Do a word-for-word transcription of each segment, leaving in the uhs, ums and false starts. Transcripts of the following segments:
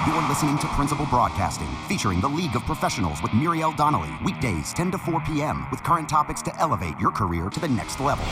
You're listening to Principal Broadcasting, featuring the League of Professionals with Muriel Donnelly, weekdays ten to four p.m., with current topics to elevate your career to the next level.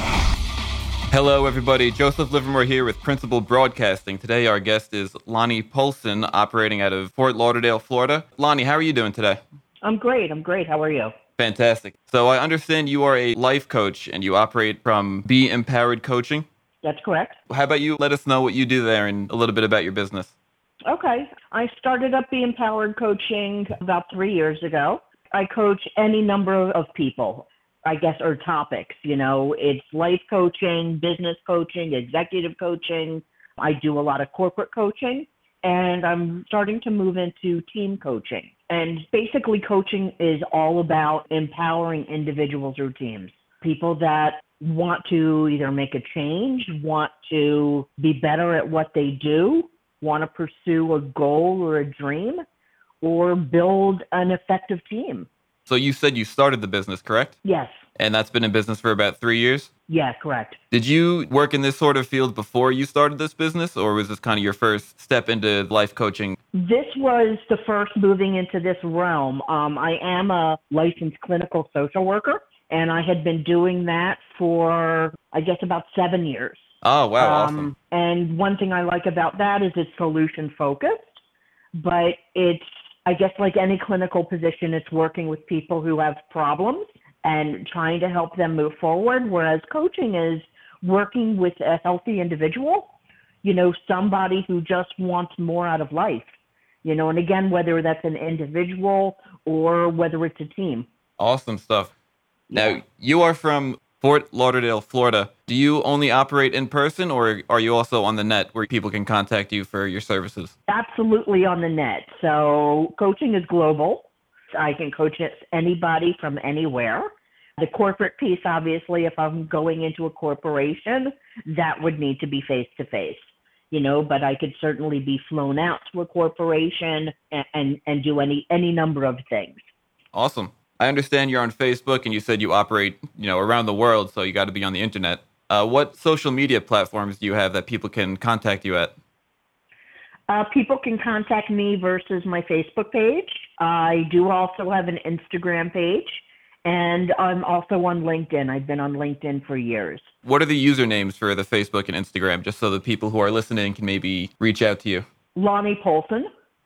Hello, everybody. Joseph Livermore here with Principal Broadcasting. Today, our guest is Lonnie Polson, operating out of Fort Lauderdale, Florida. Lonnie, how are you doing today? I'm great. I'm great. How are you? Fantastic. So I understand you are a life coach and you operate from Be Empowered Coaching. That's correct. How about you let us know what you do there and a little bit about your business? Okay. I started up Be Empowered Coaching about three years ago. I coach any number of people, I guess, or topics. You know, it's life coaching, business coaching, executive coaching. I do a lot of corporate coaching, and I'm starting to move into team coaching. And basically, coaching is all about empowering individuals or teams, people that want to either make a change, want to be better at what they do, want to pursue a goal or a dream, or build an effective team. So you said you started the business, correct? Yes. And that's been in business for about three years? Yeah, correct. Did you work in this sort of field before you started this business, or was this kind of your first step into life coaching? This was the first moving into this realm. Um, I am a licensed clinical social worker, and I had been doing that for, I guess, about seven years. Oh, wow, um, awesome. And one thing I like about that is it's solution-focused, but it's, I guess, like any clinical position, it's working with people who have problems and trying to help them move forward, whereas coaching is working with a healthy individual, you know, somebody who just wants more out of life, you know, and again, whether that's an individual or whether it's a team. Awesome stuff. Yeah. Now, you are from Fort Lauderdale, Florida. Do you only operate in person, or are you also on the net where people can contact you for your services? Absolutely on the net. So coaching is global. I can coach anybody from anywhere. The corporate piece, obviously, if I'm going into a corporation, that would need to be face-to-face, you know, but I could certainly be flown out to a corporation and, and, and do any, any number of things. Awesome. I understand you're on Facebook and you said you operate, you know, around the world, so you got to be on the internet. Uh, what social media platforms do you have that people can contact you at? Uh, people can contact me versus my Facebook page. I do also have an Instagram page, and I'm also on LinkedIn. I've been on LinkedIn for years. What are the usernames for the Facebook and Instagram, just so the people who are listening can maybe reach out to you? Lonnie Polson,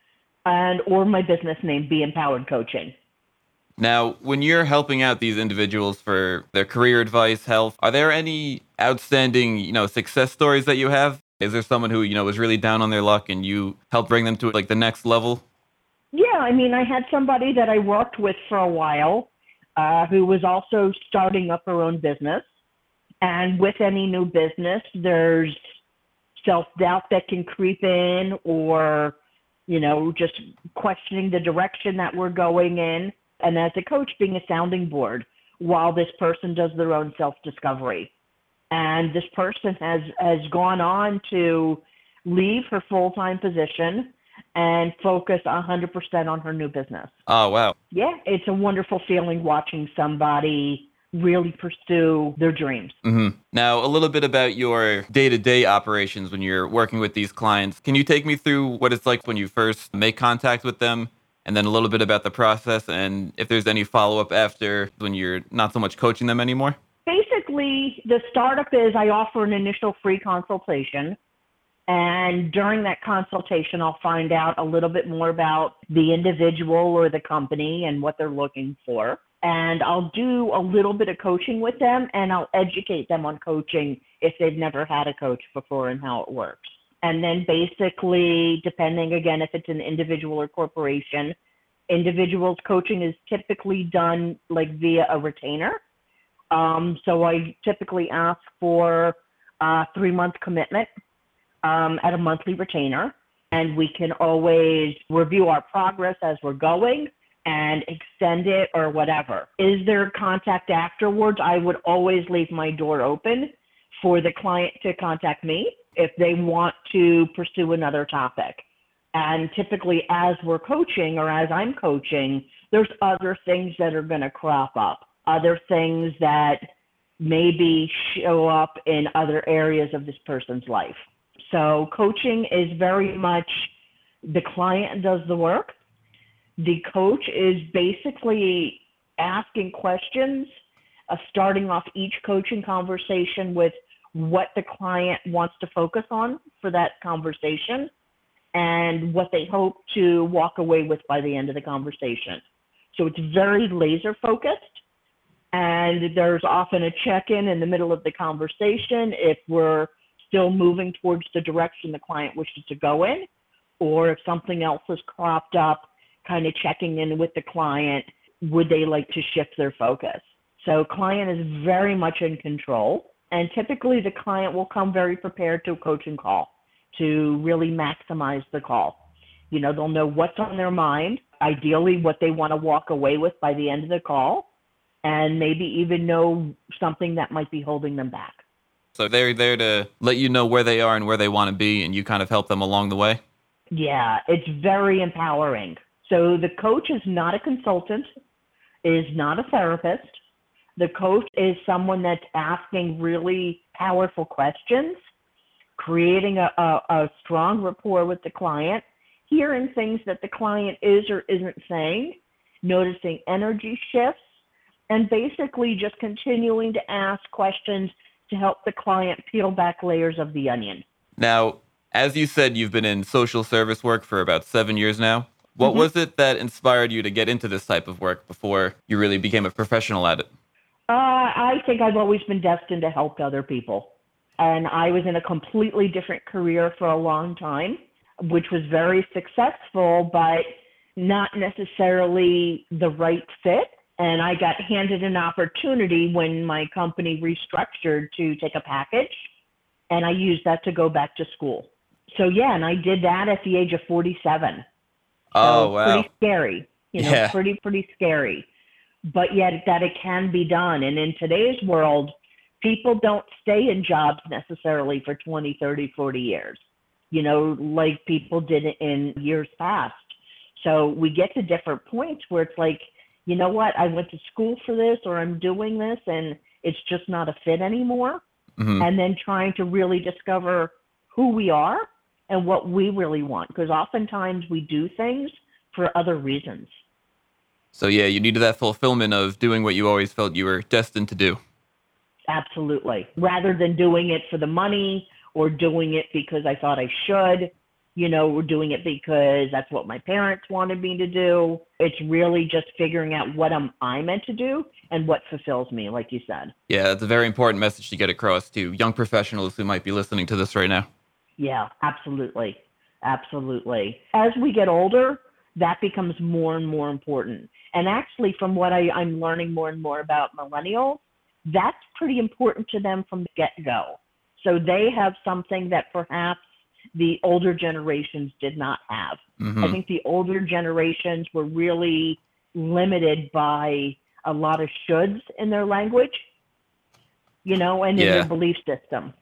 and or my business name, Be Empowered Coaching. Now, when you're helping out these individuals for their career advice, health, are there any outstanding, you know, success stories that you have? Is there someone who, you know, was really down on their luck and you helped bring them to like the next level? Yeah, I mean, I had somebody that I worked with for a while uh, who was also starting up her own business. And with any new business, there's self-doubt that can creep in, or, you know, just questioning the direction that we're going in. And as a coach, being a sounding board while this person does their own self-discovery. And this person has, has gone on to leave her full-time position and focus one hundred percent on her new business. Oh, wow. Yeah, it's a wonderful feeling watching somebody really pursue their dreams. Mm-hmm. Now, a little bit about your day-to-day operations when you're working with these clients. Can you take me through what it's like when you first make contact with them? And then a little bit about the process and if there's any follow-up after when you're not so much coaching them anymore? Basically, the startup is I offer an initial free consultation. And during that consultation, I'll find out a little bit more about the individual or the company and what they're looking for. And I'll do a little bit of coaching with them, and I'll educate them on coaching if they've never had a coach before and how it works. And then basically, depending, again, if it's an individual or corporation, individuals coaching is typically done like via a retainer. Um, so I typically ask for a three-month commitment um, at a monthly retainer. And we can always review our progress as we're going and extend it or whatever. Is there contact afterwards? I would always leave my door open for the client to contact me if they want to pursue another topic. And typically as we're coaching or as I'm coaching, there's other things that are going to crop up, other things that maybe show up in other areas of this person's life. So coaching is very much The client does the work. The coach is basically asking questions, uh, starting off each coaching conversation with what the client wants to focus on for that conversation and what they hope to walk away with by the end of the conversation. So it's very laser focused, and there's often a check-in in the middle of the conversation if we're still moving towards the direction the client wishes to go in, or if something else has cropped up, kind of checking in with the client, would they like to shift their focus? So client is very much in control, and typically the client will come very prepared to a coaching call to really maximize the call. You know, they'll know what's on their mind, ideally what they want to walk away with by the end of the call, and maybe even know something that might be holding them back. So they're there to let you know where they are and where they want to be, and you kind of help them along the way? Yeah, it's very empowering. So the coach is not a consultant, is not a therapist. The coach is someone that's asking really powerful questions, creating a, a, a strong rapport with the client, hearing things that the client is or isn't saying, noticing energy shifts, and basically just continuing to ask questions to help the client peel back layers of the onion. Now, as you said, you've been in social service work for about seven years now. What Mm-hmm. was it that inspired you to get into this type of work before you really became a professional at it? Uh, I think I've always been destined to help other people. And I was in a completely different career for a long time, which was very successful, but not necessarily the right fit. And I got handed an opportunity when my company restructured to take a package, and I used that to go back to school. So yeah, and I did that at the age of forty-seven. Oh, so wow. Pretty scary, you know, Yeah. pretty, pretty scary. But yet that it can be done. And in today's world, people don't stay in jobs necessarily for twenty, thirty, forty years, you know, like people did in years past. So we get to different points where it's like, you know what, I went to school for this, or I'm doing this, and it's just not a fit anymore. Mm-hmm. And then trying to really discover who we are and what we really want. Because oftentimes we do things for other reasons. So yeah, you needed that fulfillment of doing what you always felt you were destined to do. Absolutely. Rather than doing it for the money or doing it because I thought I should, you know, we're doing it because that's what my parents wanted me to do. It's really just figuring out what am I meant to do and what fulfills me, like you said. Yeah, that's a very important message to get across to young professionals who might be listening to this right now. Yeah, absolutely. Absolutely. As we get older, that becomes more and more important. And actually, from what I, I'm learning more and more about millennials, that's pretty important to them from the get-go. So they have something that perhaps the older generations did not have. Mm-hmm. I think the older generations were really limited by a lot of shoulds in their language, you know, and in Yeah. their belief system.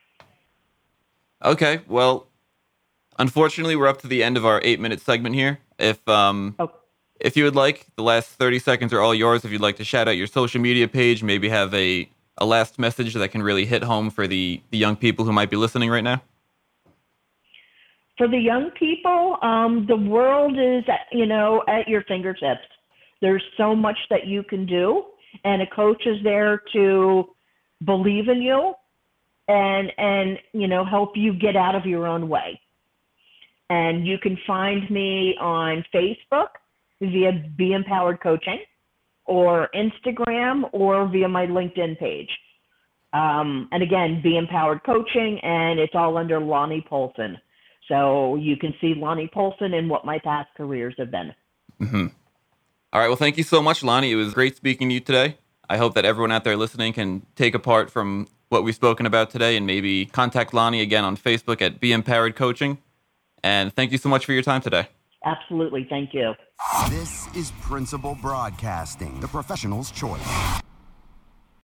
Okay, well, unfortunately, we're up to the end of our eight-minute segment here. If um, Oh. if you would like, the last thirty seconds are all yours. If you'd like to shout out your social media page, maybe have a, a last message that can really hit home for the, the young people who might be listening right now. For the young people, um, the world is, you know, at your fingertips. There's so much that you can do, and a coach is there to believe in you and, and, you know, help you get out of your own way. And you can find me on Facebook via Be Empowered Coaching, or Instagram, or via my LinkedIn page. Um, and again, Be Empowered Coaching, and it's all under Lonnie Polson. So you can see Lonnie Polson and what my past careers have been. Mm-hmm. All right, well, thank you so much, Lonnie. It was great speaking to you today. I hope that everyone out there listening can take apart from what we've spoken about today and maybe contact Lonnie again on Facebook at Be Empowered Coaching. And thank you so much for your time today. Absolutely. Thank you. This is Principal Broadcasting, the professional's choice.